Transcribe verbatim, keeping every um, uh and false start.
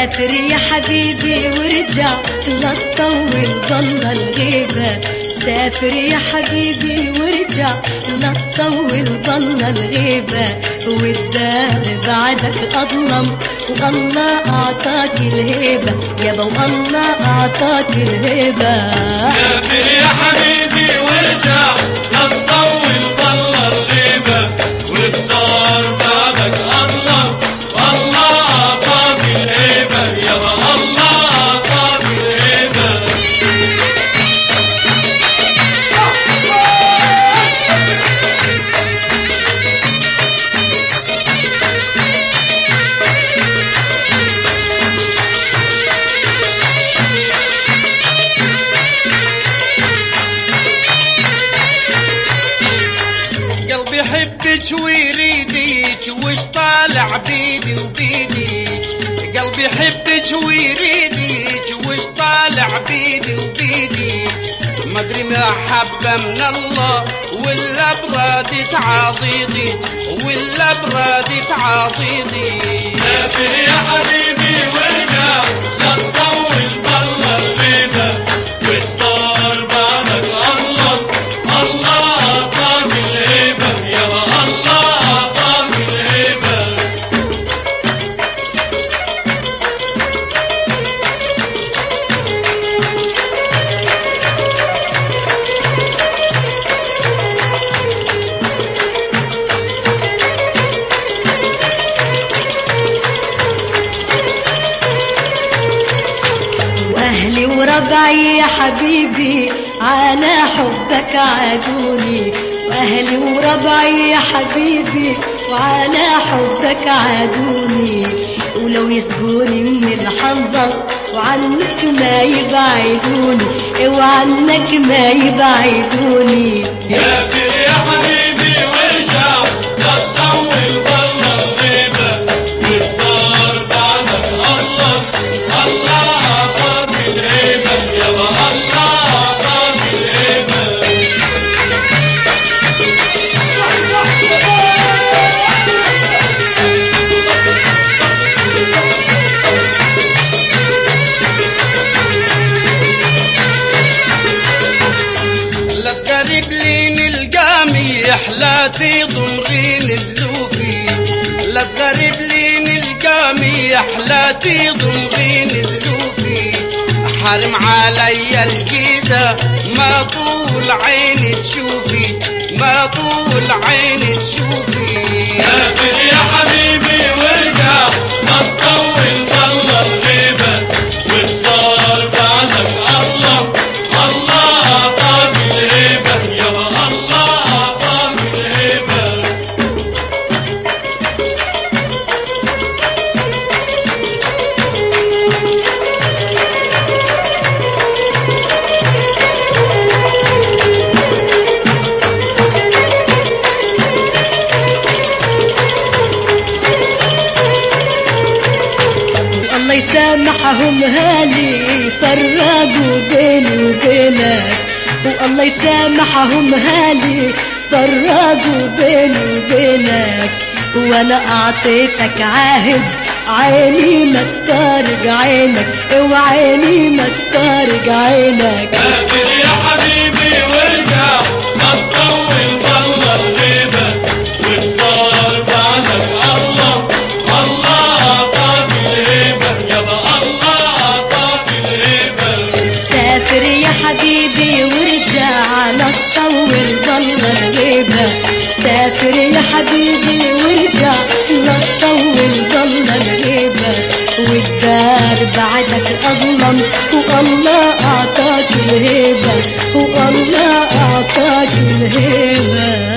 سافر يا حبيبي وارجع لا تطول ضل الغيبة. سافر يا حبيبي وارجع لا تطول ضل الغيبة. والدار بعدك أظلم والله أعطاك الهيبة يابا والله أعطاك الهيبة. سافر يا حبيبي وارجع لا تطول ضل الغيبة. والدار بعدك أظلم والله أعطاك الهيبة يابا الله أعطاك الهيبة. قلبي يحبك ويريدك وش طالع بيدي وبيدك. قلبي يحبك ويريدك وش طالع بيدي وبيدك. ما ادري محبة من الله ولا برادي تعاضيدي ولا برادي تعاضيدي. سافر يا حبيبي وارجع لا تطول ضل الغيبة. والدار بعدك أظلم الله أعطاك الهيبة يابا الله أعطاك الهيبة. وأهلي وربعي يا حبيبي على حبك عادوني. وأهلي وربعي يا حبيبي وعلى حبك عادوني. ولو يسقوني من الحنظل وعنك ما يبعدوني وعنك ما يبعدوني. سافر يا حبيبي وارجع لا تطول ضل الغيبة. والدار بعدك أظلم الله أعطاك الهيبة يابا الله أعطاك الهيبة. لا تقرب لي نلقامي حلاتي ضمري نزلوفي. لا تقرب لي نلقامي حلاتي ضمري نزلوفي. حرم علي الكيسة ما طول عيني تشوفي ما طول عيني تشوفي. سافر يا حبيبي وارجع لا تطول ضل الغيبة. والدار بعدك أظلم الله أعطاك الهيبة يابا الله أعطاك الهيبة. الله يسامحهم هالي فرقوا بيني وبينك. والله يسامحهم هالي فرقوا بيني وبينك. وانا اعطيتك عهد عيني ما تفارق عينك وعيني ما تفارق عينك. سافر يا حبيبي وارجع لا تطول ضل الغيبة. والدار بعدك أظلم الله أعطاك الهيبة يابا الله أعطاك الهيبة. سافر يا حبيبي وارجع لا تطول ضل الغيبة. سافر يا حبيبي وارجع لا تطول ضل الغيبة. والدار بعدك أظلم والله أعطاك الهيبة والله أعطاك الهيبة.